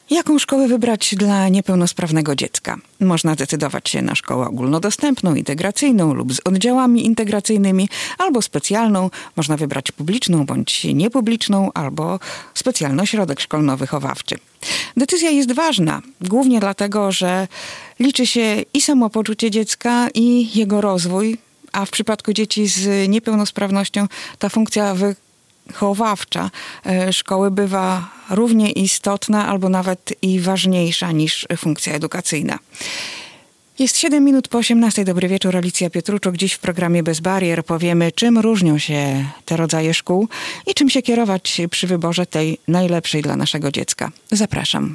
Jaką szkołę wybrać dla niepełnosprawnego dziecka? Można decydować się na szkołę ogólnodostępną, integracyjną lub z oddziałami integracyjnymi, albo specjalną. Można wybrać publiczną bądź niepubliczną, albo specjalny ośrodek szkolno-wychowawczy. Decyzja jest ważna, głównie dlatego, że liczy się i samopoczucie dziecka, i jego rozwój, a w przypadku dzieci z niepełnosprawnością ta funkcja wychowawcza szkoły bywa równie istotna albo nawet i ważniejsza niż funkcja edukacyjna. Jest 7 minut po 18. Dobry wieczór, Alicja Pietruczuk. Dziś w programie Bez Barier powiemy, czym różnią się te rodzaje szkół i czym się kierować przy wyborze tej najlepszej dla naszego dziecka. Zapraszam.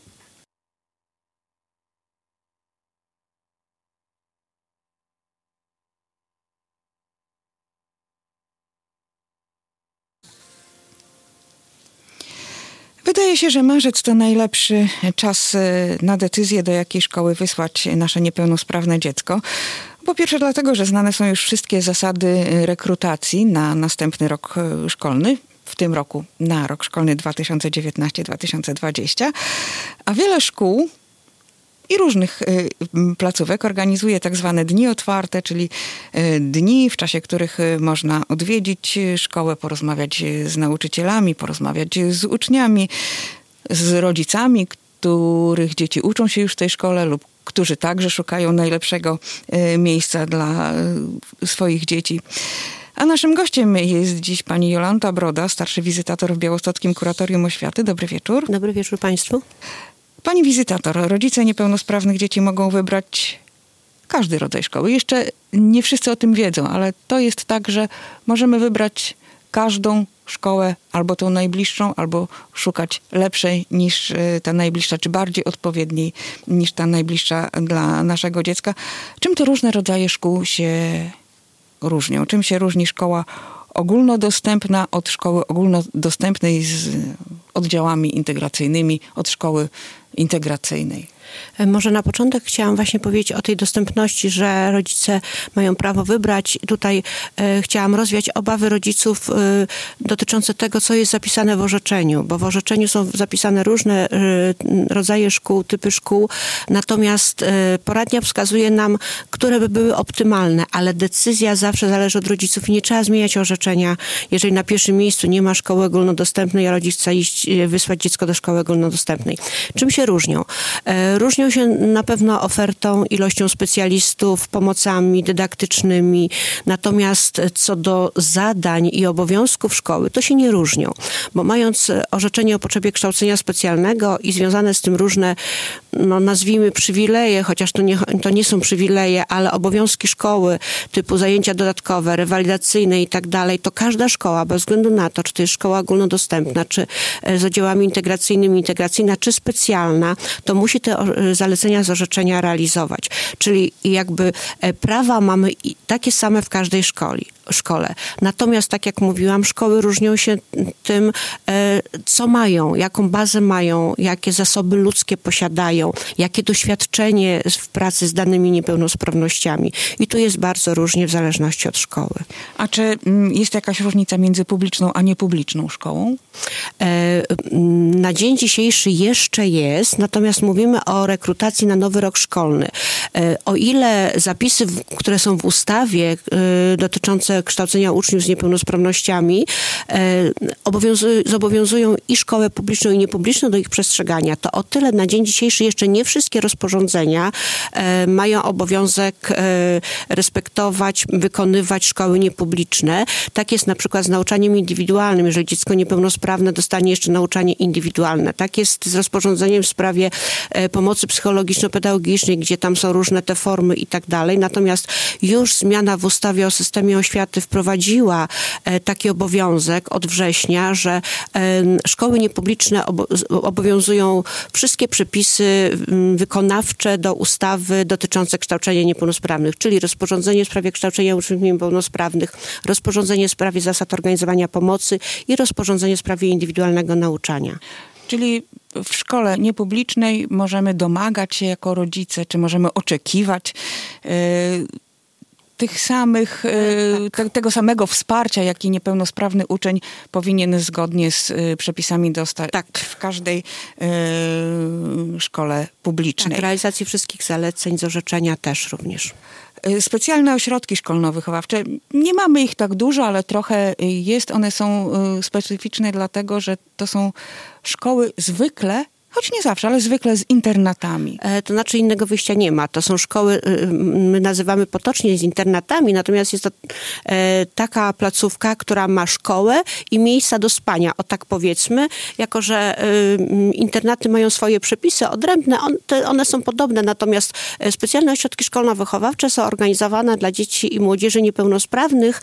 Wydaje się, że marzec to najlepszy czas na decyzję, do jakiej szkoły wysłać nasze niepełnosprawne dziecko. Po pierwsze dlatego, że znane są już wszystkie zasady rekrutacji na następny rok szkolny. W tym roku na rok szkolny 2019-2020. A wiele szkół i różnych placówek organizuje tak zwane dni otwarte, czyli dni, w czasie których można odwiedzić szkołę, porozmawiać z nauczycielami, porozmawiać z uczniami, z rodzicami, których dzieci uczą się już w tej szkole lub którzy także szukają najlepszego miejsca dla swoich dzieci. A naszym gościem jest dziś pani Jolanta Broda, starszy wizytator w Białostockim Kuratorium Oświaty. Dobry wieczór. Dobry wieczór państwu. Pani wizytator, rodzice niepełnosprawnych dzieci mogą wybrać każdy rodzaj szkoły. Jeszcze nie wszyscy o tym wiedzą, ale to jest tak, że możemy wybrać każdą szkołę, albo tą najbliższą, albo szukać lepszej niż ta najbliższa, czy bardziej odpowiedniej niż ta najbliższa dla naszego dziecka. Czym te różne rodzaje szkół się różnią? Czym się różni szkoła ogólnodostępna od szkoły ogólnodostępnej z oddziałami integracyjnymi, od szkoły integracyjnej? Może na początek chciałam właśnie powiedzieć o tej dostępności, że rodzice mają prawo wybrać. Tutaj chciałam rozwiać obawy rodziców dotyczące tego, co jest zapisane w orzeczeniu, bo w orzeczeniu są zapisane różne rodzaje szkół, typy szkół, natomiast poradnia wskazuje nam, które by były optymalne, ale decyzja zawsze zależy od rodziców i nie trzeba zmieniać orzeczenia. Jeżeli na pierwszym miejscu nie ma szkoły ogólnodostępnej, a rodzic chce wysłać dziecko do szkoły ogólnodostępnej. Czym się różnią? Różnią się na pewno ofertą, ilością specjalistów, pomocami dydaktycznymi. Natomiast co do zadań i obowiązków szkoły, to się nie różnią. Bo mając orzeczenie o potrzebie kształcenia specjalnego i związane z tym różne, nazwijmy przywileje, chociaż to nie są przywileje, ale obowiązki szkoły, typu zajęcia dodatkowe, rewalidacyjne i tak dalej, to każda szkoła, bez względu na to, czy to jest szkoła ogólnodostępna, czy z oddziałami integracyjnymi, integracyjna, czy specjalna, to musi te zalecenia z orzeczenia realizować. Czyli jakby prawa mamy takie same w każdej szkole. Natomiast, tak jak mówiłam, szkoły różnią się tym, co mają, jaką bazę mają, jakie zasoby ludzkie posiadają, jakie doświadczenie w pracy z danymi niepełnosprawnościami. I tu jest bardzo różnie w zależności od szkoły. A czy jest jakaś różnica między publiczną a niepubliczną szkołą? Na dzień dzisiejszy jeszcze jest, natomiast mówimy o rekrutacji na nowy rok szkolny. O ile zapisy, które są w ustawie dotyczące kształcenia uczniów z niepełnosprawnościami zobowiązują i szkołę publiczną i niepubliczną do ich przestrzegania, to o tyle na dzień dzisiejszy jeszcze nie wszystkie rozporządzenia mają obowiązek respektować, wykonywać szkoły niepubliczne. Tak jest na przykład z nauczaniem indywidualnym, jeżeli dziecko niepełnosprawne dostanie jeszcze nauczanie indywidualne. Tak jest z rozporządzeniem w sprawie pomocy psychologiczno-pedagogicznej, gdzie tam są różne te formy i tak dalej. Natomiast już zmiana w ustawie o systemie oświaty wprowadziła taki obowiązek od września, że szkoły niepubliczne obowiązują wszystkie przepisy wykonawcze do ustawy dotyczące kształcenia niepełnosprawnych, czyli rozporządzenie w sprawie kształcenia uczniów niepełnosprawnych, rozporządzenie w sprawie zasad organizowania pomocy i rozporządzenie w sprawie indywidualnego nauczania. Czyli w szkole niepublicznej możemy domagać się jako rodzice, czy możemy oczekiwać tych samych, tego samego wsparcia, jaki niepełnosprawny uczeń powinien zgodnie z przepisami dostać w każdej szkole publicznej. Tak, realizacji wszystkich zaleceń z orzeczenia też również. Specjalne ośrodki szkolno-wychowawcze. Nie mamy ich tak dużo, ale trochę jest. One są specyficzne dlatego, że to są szkoły zwykle, choć nie zawsze, ale zwykle z internatami. To znaczy innego wyjścia nie ma. To są szkoły, my nazywamy potocznie z internatami, natomiast jest to taka placówka, która ma szkołę i miejsca do spania, o tak powiedzmy. Jako że internaty mają swoje przepisy odrębne, one są podobne, natomiast specjalne ośrodki szkolno-wychowawcze są organizowane dla dzieci i młodzieży niepełnosprawnych,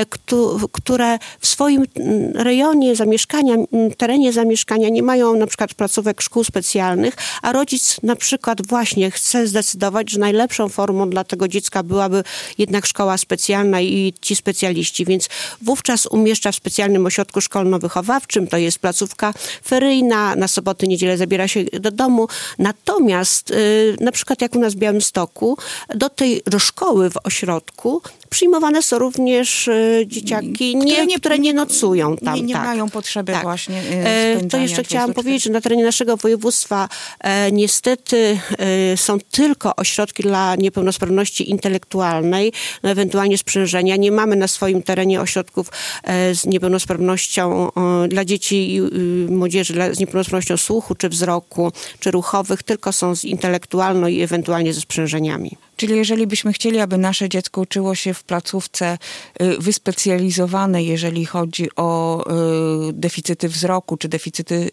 które w swoim rejonie zamieszkania, terenie zamieszkania nie mają na przykład placówek szkół specjalnych, a rodzic na przykład właśnie chce zdecydować, że najlepszą formą dla tego dziecka byłaby jednak szkoła specjalna i ci specjaliści, więc wówczas umieszcza w specjalnym ośrodku szkolno-wychowawczym, to jest placówka feryjna, na soboty, niedzielę zabiera się do domu, natomiast na przykład jak u nas w Białymstoku, do szkoły w ośrodku przyjmowane są również dzieciaki, które nie nocują tam. Nie mają potrzeby właśnie To jeszcze chciałam powiedzieć, że na terenie naszego województwa niestety są tylko ośrodki dla niepełnosprawności intelektualnej, ewentualnie sprzężenia. Nie mamy na swoim terenie ośrodków z niepełnosprawnością dla dzieci i młodzieży z niepełnosprawnością słuchu, czy wzroku, czy ruchowych, tylko są z intelektualną i ewentualnie ze sprzężeniami. Czyli jeżeli byśmy chcieli, aby nasze dziecko uczyło się w placówce wyspecjalizowanej, jeżeli chodzi o deficyty wzroku, czy deficyty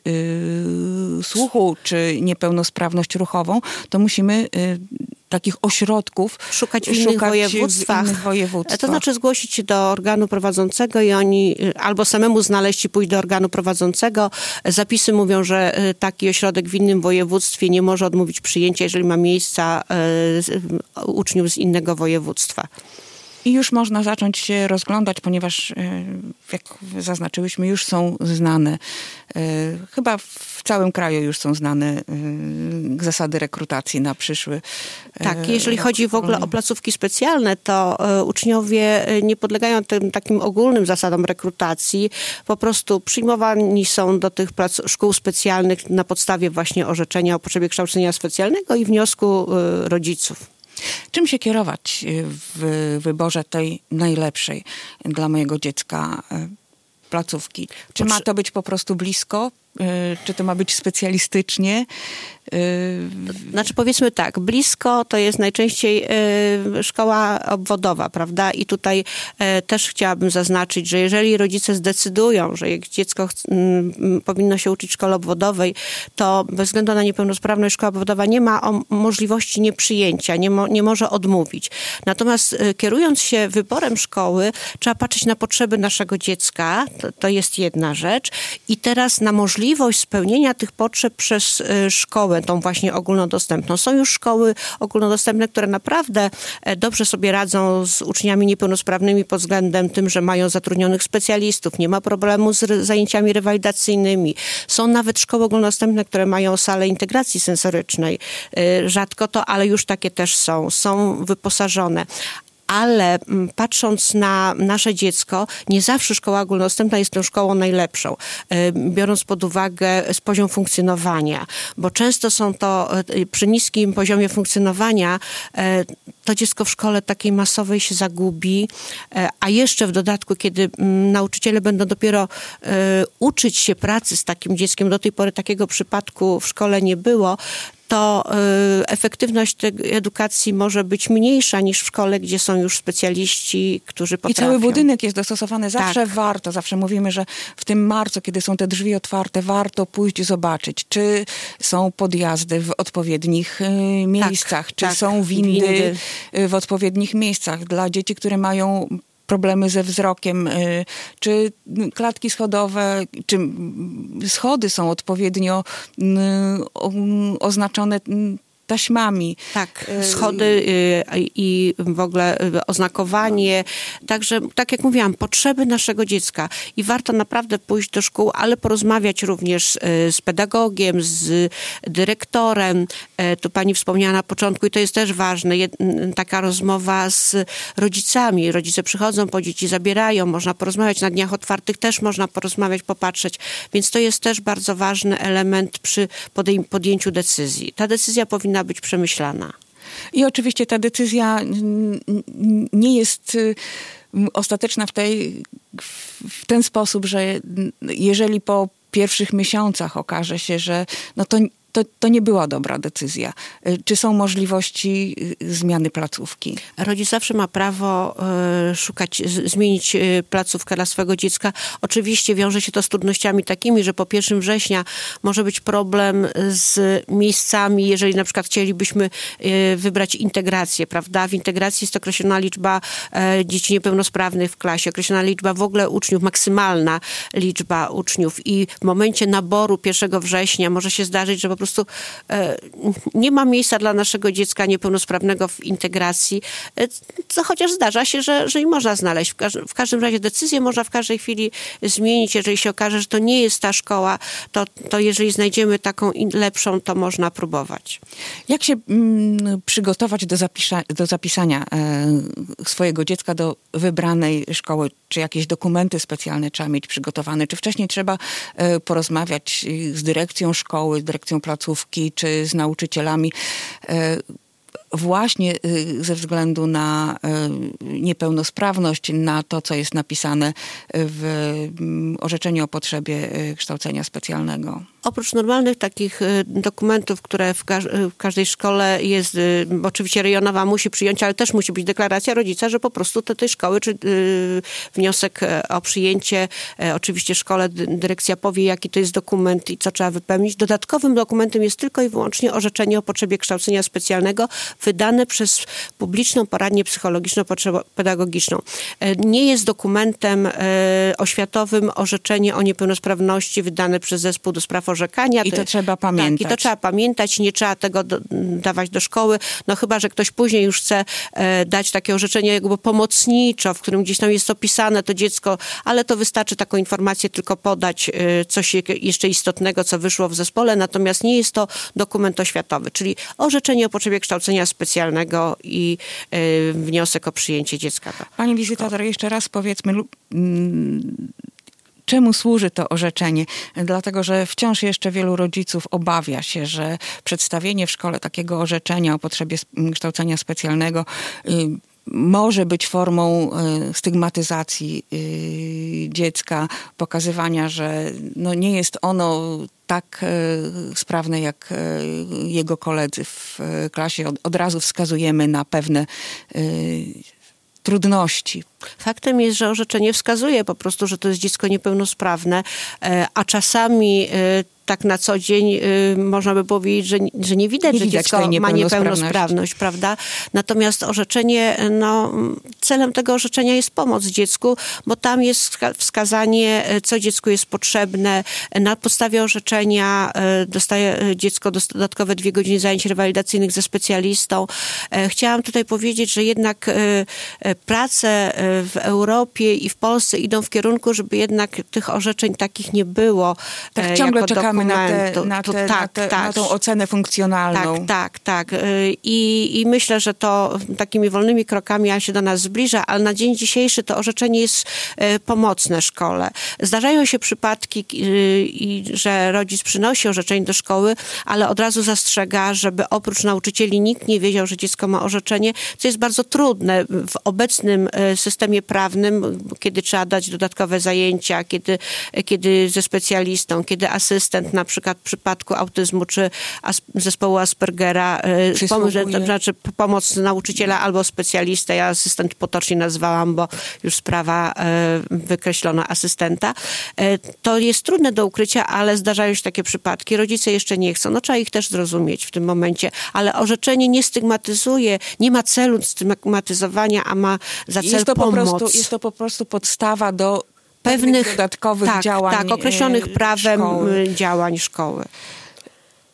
słuchu, czy niepełnosprawność ruchową, to musimy takich ośrodków szukać w innych województwach. To znaczy zgłosić się do organu prowadzącego i oni albo samemu znaleźć i pójść do organu prowadzącego. Zapisy mówią, że taki ośrodek w innym województwie nie może odmówić przyjęcia, jeżeli ma miejsca uczniów z innego województwa. I już można zacząć się rozglądać, ponieważ, jak zaznaczyłyśmy, już są znane, chyba w całym kraju już są znane zasady rekrutacji na przyszły Tak, jeżeli chodzi w ogóle o placówki specjalne, to uczniowie nie podlegają tym takim ogólnym zasadom rekrutacji. Po prostu przyjmowani są do tych szkół specjalnych na podstawie właśnie orzeczenia o potrzebie kształcenia specjalnego i wniosku rodziców. Czym się kierować w wyborze tej najlepszej dla mojego dziecka placówki? Czy ma to być po prostu blisko? Czy to ma być specjalistycznie? Znaczy powiedzmy tak, blisko to jest najczęściej szkoła obwodowa, prawda? I tutaj też chciałabym zaznaczyć, że jeżeli rodzice zdecydują, że jak dziecko powinno się uczyć w szkole obwodowej, to bez względu na niepełnosprawność szkoła obwodowa nie ma możliwości nieprzyjęcia, nie może odmówić. Natomiast kierując się wyborem szkoły, trzeba patrzeć na potrzeby naszego dziecka, to jest jedna rzecz, i teraz na możliwość spełnienia tych potrzeb przez szkołę, tą właśnie ogólnodostępną. Są już szkoły ogólnodostępne, które naprawdę dobrze sobie radzą z uczniami niepełnosprawnymi pod względem tym, że mają zatrudnionych specjalistów, nie ma problemu z zajęciami rewalidacyjnymi. Są nawet szkoły ogólnodostępne, które mają salę integracji sensorycznej. Rzadko to, ale już takie też są wyposażone. Ale patrząc na nasze dziecko, nie zawsze szkoła ogólnodostępna jest tą szkołą najlepszą, biorąc pod uwagę poziom funkcjonowania, bo często są to przy niskim poziomie funkcjonowania to dziecko w szkole takiej masowej się zagubi, a jeszcze w dodatku, kiedy nauczyciele będą dopiero uczyć się pracy z takim dzieckiem, do tej pory takiego przypadku w szkole nie było, to efektywność tej edukacji może być mniejsza niż w szkole, gdzie są już specjaliści, którzy potrafią. I cały budynek jest dostosowany. Zawsze warto, zawsze mówimy, że w tym marcu, kiedy są te drzwi otwarte, warto pójść zobaczyć, czy są podjazdy w odpowiednich miejscach, czy są windy w odpowiednich miejscach dla dzieci, które mają problemy ze wzrokiem, czy klatki schodowe, czy schody są odpowiednio oznaczone taśmami. Tak, schody i w ogóle oznakowanie. Także, tak jak mówiłam, potrzeby naszego dziecka i warto naprawdę pójść do szkół, ale porozmawiać również z pedagogiem, z dyrektorem. Tu pani wspomniała na początku i to jest też ważne, taka rozmowa z rodzicami. Rodzice przychodzą po dzieci, zabierają, można porozmawiać. Na dniach otwartych też można porozmawiać, popatrzeć. Więc to jest też bardzo ważny element przy podjęciu decyzji. Ta decyzja powinna być przemyślana. I oczywiście ta decyzja nie jest ostateczna w ten sposób, że jeżeli po pierwszych miesiącach okaże się, że no to nie była dobra decyzja. Czy są możliwości zmiany placówki? Rodzic zawsze ma prawo zmienić placówkę dla swojego dziecka. Oczywiście wiąże się to z trudnościami takimi, że po 1 września może być problem z miejscami, jeżeli na przykład chcielibyśmy wybrać integrację, prawda? W integracji jest określona liczba dzieci niepełnosprawnych w klasie, określona liczba w ogóle uczniów, maksymalna liczba uczniów i w momencie naboru 1 września może się zdarzyć, że po prostu nie ma miejsca dla naszego dziecka niepełnosprawnego w integracji, co chociaż zdarza się, że i można znaleźć. W każdym razie decyzję można w każdej chwili zmienić. Jeżeli się okaże, że to nie jest ta szkoła, to jeżeli znajdziemy taką lepszą, to można próbować. Jak się przygotować do zapisania swojego dziecka do wybranej szkoły? Czy jakieś dokumenty specjalne trzeba mieć przygotowane? Czy wcześniej trzeba porozmawiać z dyrekcją szkoły, z dyrekcją placówki, czy z nauczycielami? Właśnie ze względu na niepełnosprawność, na to, co jest napisane w orzeczeniu o potrzebie kształcenia specjalnego. Oprócz normalnych takich dokumentów, które w każdej szkole jest, oczywiście rejonowa musi przyjąć, ale też musi być deklaracja rodzica, że po prostu do tej szkoły, czy wniosek o przyjęcie, oczywiście szkole dyrekcja powie, jaki to jest dokument i co trzeba wypełnić. Dodatkowym dokumentem jest tylko i wyłącznie orzeczenie o potrzebie kształcenia specjalnego wydane przez publiczną poradnię psychologiczno-pedagogiczną. Nie jest dokumentem oświatowym orzeczenie o niepełnosprawności wydane przez zespół do spraw orzekania. I to trzeba pamiętać. Tak, i to trzeba pamiętać. Nie trzeba tego dawać do szkoły. No chyba, że ktoś później już chce dać takie orzeczenie jakby pomocniczo, w którym gdzieś tam jest opisane to dziecko, ale to wystarczy taką informację tylko podać, coś jeszcze istotnego, co wyszło w zespole, natomiast nie jest to dokument oświatowy, czyli orzeczenie o potrzebie kształcenia specjalnego i wniosek o przyjęcie dziecka. Pani wizytator, jeszcze raz powiedzmy, czemu służy to orzeczenie? Dlatego, że wciąż jeszcze wielu rodziców obawia się, że przedstawienie w szkole takiego orzeczenia o potrzebie kształcenia specjalnego może być formą stygmatyzacji dziecka, pokazywania, że no nie jest ono tak sprawne jak jego koledzy w klasie. Od razu wskazujemy na pewne trudności. Faktem jest, że orzeczenie wskazuje po prostu, że to jest dziecko niepełnosprawne, a czasami tak na co dzień można by powiedzieć, że nie widać, że dziecko ma niepełnosprawność, prawda? Natomiast orzeczenie, celem tego orzeczenia jest pomoc dziecku, bo tam jest wskazanie, co dziecku jest potrzebne. Na podstawie orzeczenia dostaje dziecko dodatkowe 2 godziny zajęć rewalidacyjnych ze specjalistą. Chciałam tutaj powiedzieć, że jednak prace w Europie i w Polsce idą w kierunku, żeby jednak tych orzeczeń takich nie było. Tak, ciągle czekamy na tą ocenę funkcjonalną. Tak. I myślę, że to takimi wolnymi krokami się do nas zbliża, ale na dzień dzisiejszy to orzeczenie jest pomocne szkole. Zdarzają się przypadki, że rodzic przynosi orzeczenie do szkoły, ale od razu zastrzega, żeby oprócz nauczycieli nikt nie wiedział, że dziecko ma orzeczenie, co jest bardzo trudne w obecnym systemie prawnym, kiedy trzeba dać dodatkowe zajęcia, kiedy ze specjalistą, kiedy asystent na przykład w przypadku autyzmu czy zespołu Aspergera, pomoc nauczyciela albo specjalista. Ja asystent potocznie nazwałam, bo już sprawa wykreślono asystenta. To jest trudne do ukrycia, ale zdarzają się takie przypadki. Rodzice jeszcze nie chcą. Trzeba ich też zrozumieć w tym momencie, ale orzeczenie nie stygmatyzuje, nie ma celu stygmatyzowania, a ma za cel pomoc. Jest to po prostu podstawa do pewnych dodatkowych działań określonych prawem szkoły. Działań szkoły.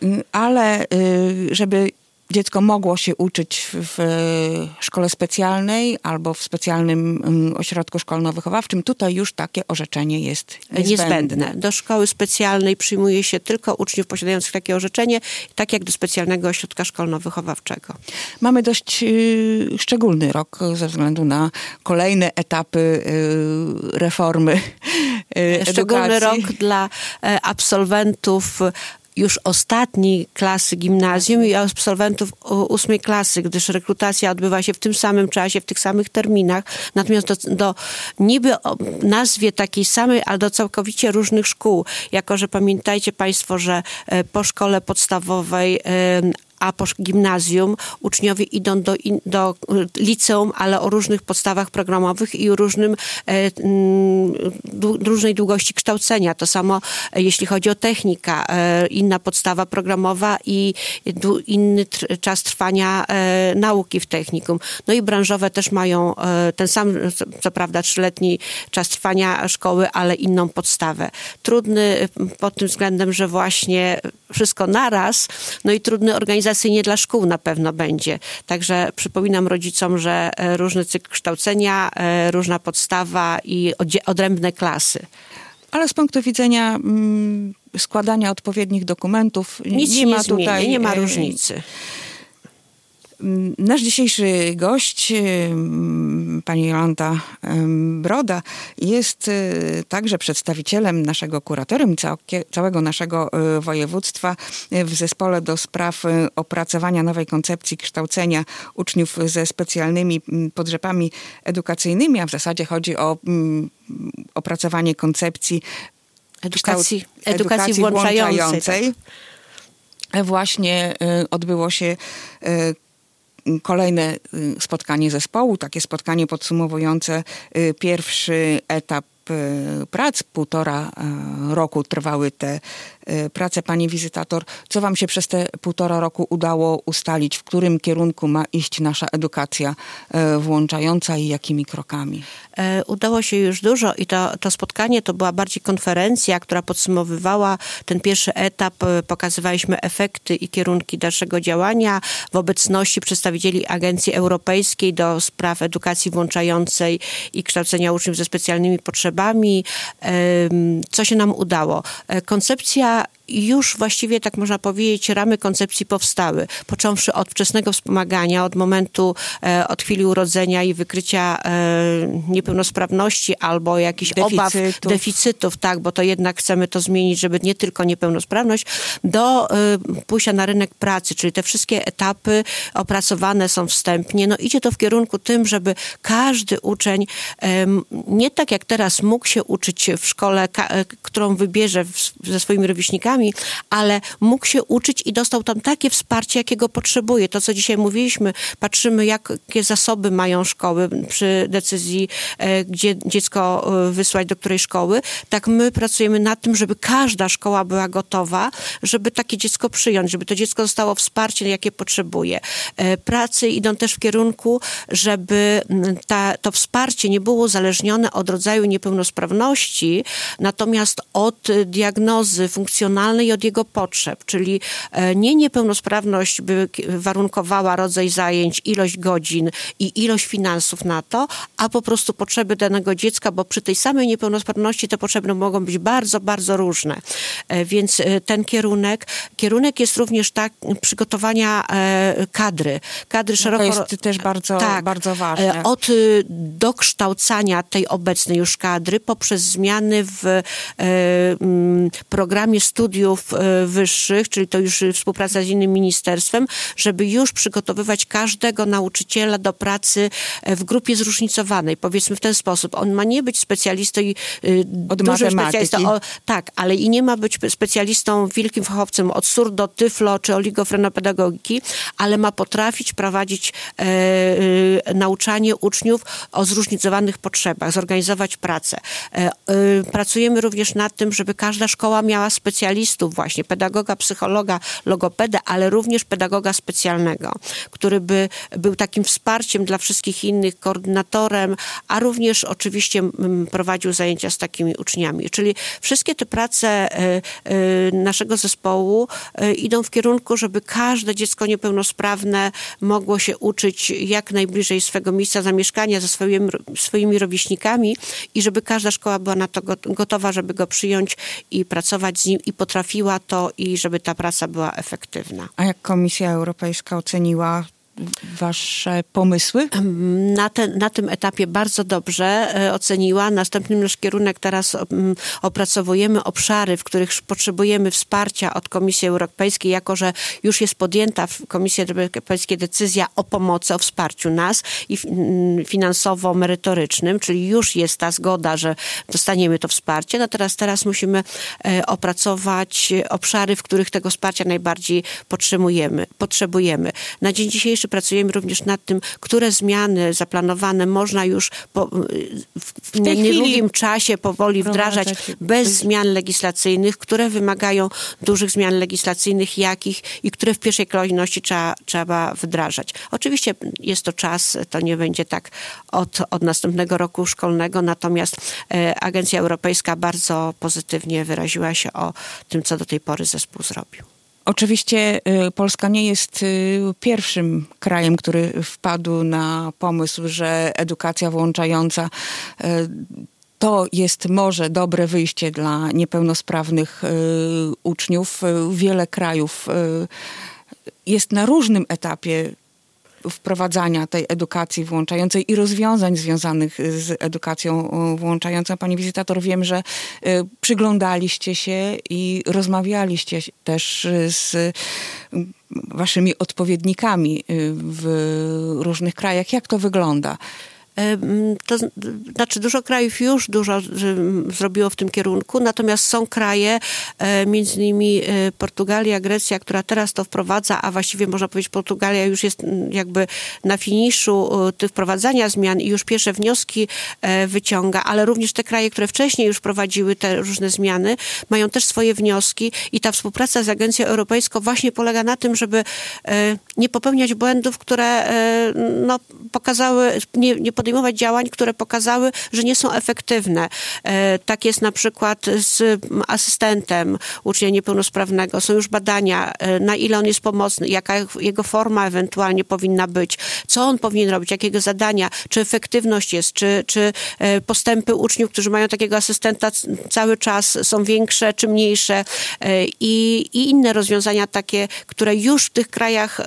ale żeby dziecko mogło się uczyć w szkole specjalnej albo w specjalnym ośrodku szkolno-wychowawczym, tutaj już takie orzeczenie jest niezbędne. Do szkoły specjalnej przyjmuje się tylko uczniów posiadających takie orzeczenie, tak jak do specjalnego ośrodka szkolno-wychowawczego. Mamy dość szczególny rok ze względu na kolejne etapy reformy edukacji. Szczególny rok dla absolwentów już ostatniej klasy gimnazjum i absolwentów 8 klasy, gdyż rekrutacja odbywa się w tym samym czasie, w tych samych terminach. Natomiast do niby nazwie takiej samej, ale do całkowicie różnych szkół. Jako że pamiętajcie Państwo, że po szkole podstawowej a po gimnazjum uczniowie idą do liceum, ale o różnych podstawach programowych i o różnej długości kształcenia. To samo jeśli chodzi o technika, inna podstawa programowa i inny czas trwania nauki w technikum. No i branżowe też mają ten sam, co prawda 3-letni czas trwania szkoły, ale inną podstawę. Trudny pod tym względem, że właśnie wszystko naraz, no i trudny organizacyjnie dla szkół na pewno będzie. Także przypominam rodzicom, że różny cykl kształcenia, różna podstawa i odrębne klasy. Ale z punktu widzenia składania odpowiednich dokumentów nie ma różnicy. Nasz dzisiejszy gość, pani Jolanta Broda, jest także przedstawicielem naszego kuratorium, całego naszego województwa w zespole do spraw opracowania nowej koncepcji kształcenia uczniów ze specjalnymi potrzebami edukacyjnymi, a w zasadzie chodzi o opracowanie koncepcji edukacji włączającej. Właśnie odbyło się kolejne spotkanie zespołu, takie spotkanie podsumowujące pierwszy etap prac. 1,5 roku trwały te prace. Pani wizytator, co wam się przez te 1,5 roku udało ustalić? W którym kierunku ma iść nasza edukacja włączająca i jakimi krokami? Udało się już dużo i to spotkanie to była bardziej konferencja, która podsumowywała ten pierwszy etap. Pokazywaliśmy efekty i kierunki dalszego działania w obecności przedstawicieli Agencji Europejskiej do spraw edukacji włączającej i kształcenia uczniów ze specjalnymi potrzebami. Co się nam udało? Koncepcja już właściwie, tak można powiedzieć, ramy koncepcji powstały. Począwszy od wczesnego wspomagania, od chwili urodzenia i wykrycia niepełnosprawności albo jakichś deficytów, tak, bo to jednak chcemy to zmienić, żeby nie tylko niepełnosprawność, do pójścia na rynek pracy, czyli te wszystkie etapy opracowane są wstępnie. No idzie to w kierunku tym, żeby każdy uczeń nie tak jak teraz mógł się uczyć w szkole, którą wybierze ze swoimi rówieśnikami, ale mógł się uczyć i dostał tam takie wsparcie, jakiego potrzebuje. To, co dzisiaj mówiliśmy, patrzymy, jakie zasoby mają szkoły przy decyzji, gdzie dziecko wysłać do której szkoły. Tak my pracujemy nad tym, żeby każda szkoła była gotowa, żeby takie dziecko przyjąć, żeby to dziecko dostało wsparcie, jakie potrzebuje. Prace idą też w kierunku, żeby to wsparcie nie było uzależnione od rodzaju niepełnosprawności, natomiast od diagnozy funkcjonalnej i od jego potrzeb, czyli nie niepełnosprawność by warunkowała rodzaj zajęć, ilość godzin i ilość finansów na to, a po prostu potrzeby danego dziecka, bo przy tej samej niepełnosprawności te potrzeby mogą być bardzo, bardzo różne. Więc ten kierunek jest również przygotowania kadry szeroko. To jest też bardzo ważne. Od dokształcania tej obecnej już kadry poprzez zmiany w programie studiów wyższych, czyli to już współpraca z innym ministerstwem, żeby już przygotowywać każdego nauczyciela do pracy w grupie zróżnicowanej. Powiedzmy w ten sposób. On ma nie być specjalistą i dużym specjalistą. Tak, ale i nie ma być specjalistą, wielkim fachowcem od SUR do tyflo czy oligofrenopedagogiki, ale ma potrafić prowadzić nauczanie uczniów o zróżnicowanych potrzebach, zorganizować pracę. Pracujemy również nad tym, żeby każda szkoła miała specjalistę specjalistów właśnie, pedagoga, psychologa, logopedę, ale również pedagoga specjalnego, który by był takim wsparciem dla wszystkich innych, koordynatorem, a również oczywiście prowadził zajęcia z takimi uczniami. Czyli wszystkie te prace naszego zespołu idą w kierunku, żeby każde dziecko niepełnosprawne mogło się uczyć jak najbliżej swego miejsca zamieszkania ze swoimi rówieśnikami i żeby każda szkoła była na to gotowa, żeby go przyjąć i pracować z nim i potrafiła to i żeby ta praca była efektywna. A jak Komisja Europejska oceniła wasze pomysły? Na tym etapie bardzo dobrze oceniła. Następny nasz kierunek teraz opracowujemy obszary, w których potrzebujemy wsparcia od Komisji Europejskiej, jako że już jest podjęta w Komisji Europejskiej decyzja o pomocy, o wsparciu nas i finansowo-merytorycznym, czyli już jest ta zgoda, że dostaniemy to wsparcie. No teraz musimy opracować obszary, w których tego wsparcia najbardziej potrzebujemy. Na dzień dzisiejszy pracujemy również nad tym, które zmiany zaplanowane można już w niedługim czasie powoli wdrażać bez zmian legislacyjnych, które wymagają dużych zmian legislacyjnych, jakich i które w pierwszej kolejności trzeba wdrażać. Oczywiście jest to czas, to nie będzie tak od następnego roku szkolnego, natomiast Agencja Europejska bardzo pozytywnie wyraziła się o tym, co do tej pory zespół zrobił. Oczywiście Polska nie jest pierwszym krajem, który wpadł na pomysł, że edukacja włączająca to jest może dobre wyjście dla niepełnosprawnych uczniów. Wiele krajów jest na różnym etapie wprowadzania tej edukacji włączającej i rozwiązań związanych z edukacją włączającą. Pani wizytator, wiem, że przyglądaliście się i rozmawialiście też z waszymi odpowiednikami w różnych krajach. Jak to wygląda? To znaczy dużo krajów już dużo zrobiło w tym kierunku, natomiast są kraje, między innymi Portugalia, Grecja, która teraz to wprowadza, a właściwie można powiedzieć Portugalia już jest jakby na finiszu tych wprowadzania zmian i już pierwsze wnioski wyciąga, ale również te kraje, które wcześniej już prowadziły te różne zmiany, mają też swoje wnioski i ta współpraca z Agencją Europejską właśnie polega na tym, żeby nie popełniać błędów, które pokazały, nie podejmować działań, które pokazały, że nie są efektywne. Tak jest na przykład z asystentem ucznia niepełnosprawnego. Są już badania, na ile on jest pomocny, jaka jego forma ewentualnie powinna być, co on powinien robić, jakiego zadania, czy efektywność jest, czy postępy uczniów, którzy mają takiego asystenta cały czas są większe, czy mniejsze i inne rozwiązania takie, które już w tych krajach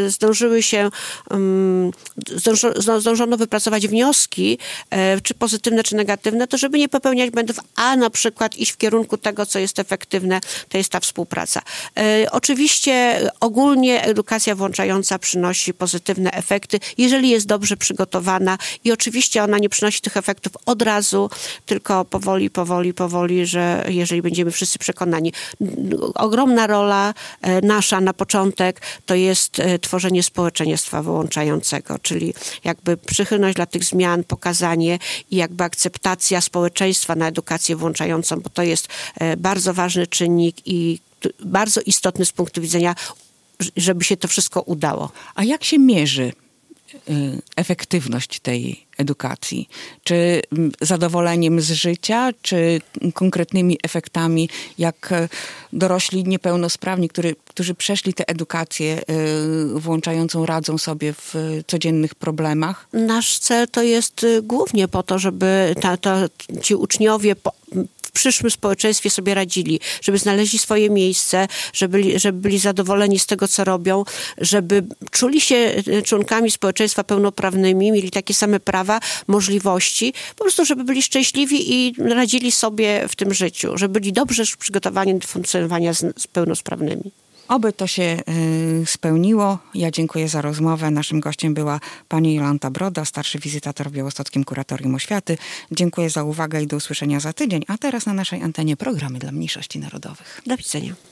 zdążono wypracować wnioski, czy pozytywne, czy negatywne, to żeby nie popełniać błędów, a na przykład iść w kierunku tego, co jest efektywne, to jest ta współpraca. Oczywiście ogólnie edukacja włączająca przynosi pozytywne efekty, jeżeli jest dobrze przygotowana i oczywiście ona nie przynosi tych efektów od razu, tylko powoli, że jeżeli będziemy wszyscy przekonani. Ogromna rola nasza na początek to jest tworzenie społeczeństwa włączającego, czyli jakby przychylność dla tych zmian, pokazanie i jakby akceptacja społeczeństwa na edukację włączającą, bo to jest bardzo ważny czynnik i bardzo istotny z punktu widzenia, żeby się to wszystko udało. A jak się mierzy efektywność tej edukacji? Czy zadowoleniem z życia, czy konkretnymi efektami, jak dorośli niepełnosprawni, którzy przeszli tę edukację włączającą, radzą sobie w codziennych problemach? Nasz cel to jest głównie po to, żeby ci uczniowie w przyszłym społeczeństwie sobie radzili, żeby znaleźli swoje miejsce, żeby byli zadowoleni z tego, co robią, żeby czuli się członkami społeczeństwa pełnoprawnymi, mieli takie same prawa, możliwości, po prostu, żeby byli szczęśliwi i radzili sobie w tym życiu, żeby byli dobrze przygotowani do funkcjonowania z pełnosprawnymi. Oby to się spełniło. Ja dziękuję za rozmowę. Naszym gościem była pani Jolanta Broda, starszy wizytator w Białostockim Kuratorium Oświaty. Dziękuję za uwagę i do usłyszenia za tydzień. A teraz na naszej antenie programy dla mniejszości narodowych. Do widzenia.